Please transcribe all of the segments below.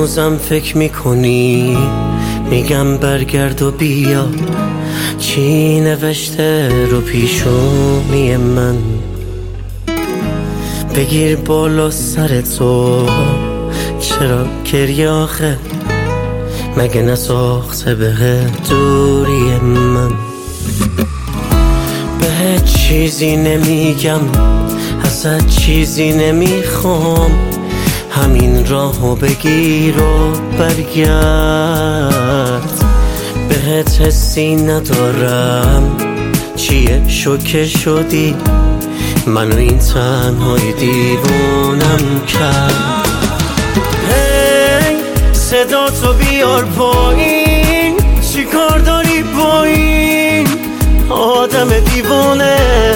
بازم فکر میکنی میگم برگرد و بیا، چی نوشته رو پیشونی من؟ بگیر بالا سر تو، چرا گریه آخه؟ مگه نساخته به دوری من؟ به چیزی نمیگم، ازت چیزی نمیخوام، همین راهو بگیر و برگرد. بهت حسی ندارم، چیه شوکه شدی؟ منو این تنهای دیوونم کرد. هی صدا تو بیار پایین، چی کار داری با این آدم دیوونه؟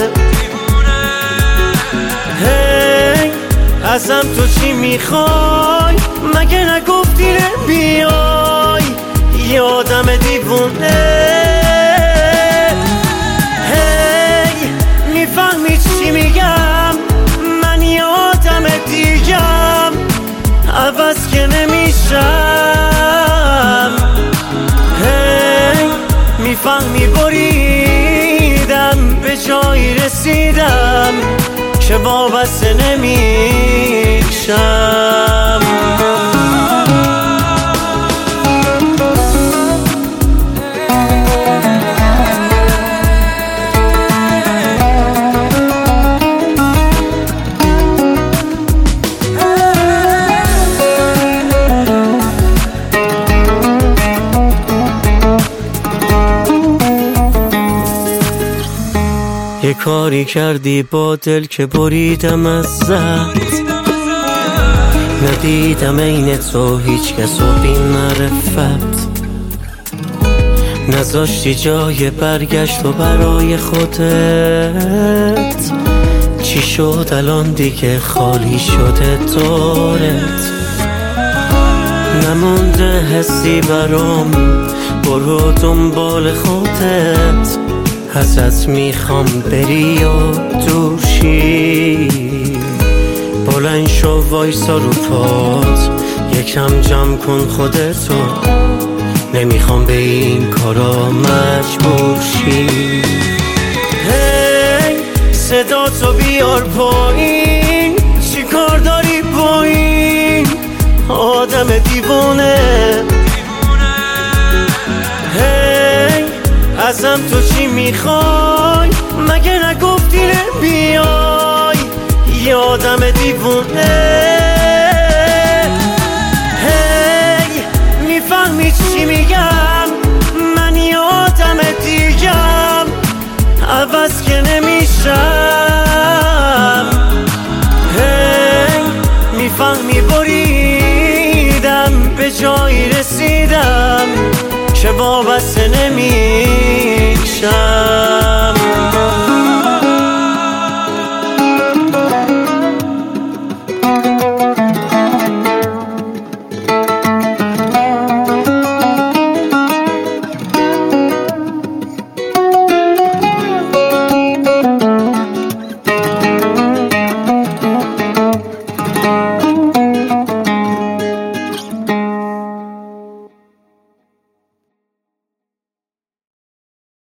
هی ازم تو چی میخوای؟ مگه نگفتی بیای یه آدم دیوونه؟ هی میفهمی چی میگم؟ من یه آدم دیگم، عوض که نمیشم. هی میفهمی بریدم، به جایی رسیدم که وابسته نمیشم. یه کاری کردی با دل که بریدم ازت، ندیدم عین تو هیچ کس و بی معرفت، نذاشتی جای برگشت و برای خودت. چی شد الان دیگه خالی شده دارت؟ نمونده حسی برام، برو دنبال خودت. ازت میخوام بری و دوشی، بلند شو وایسا رو پات، یکم جمع کن خودتو، نمیخوام به این کارا مجبور شی. هی صدا تو بیار پایین، چی کار داری با این آدم دیوونه؟ ازم تو چی میخوای؟ مگه نگفتی بیای یه آدم دیوونه؟ هی میفهمی چی میگم؟ من یه آدم دیگم، عوض که نمیشم. هی میفهمی بریدم، به جایی رسیدم که وابسته نمیشم.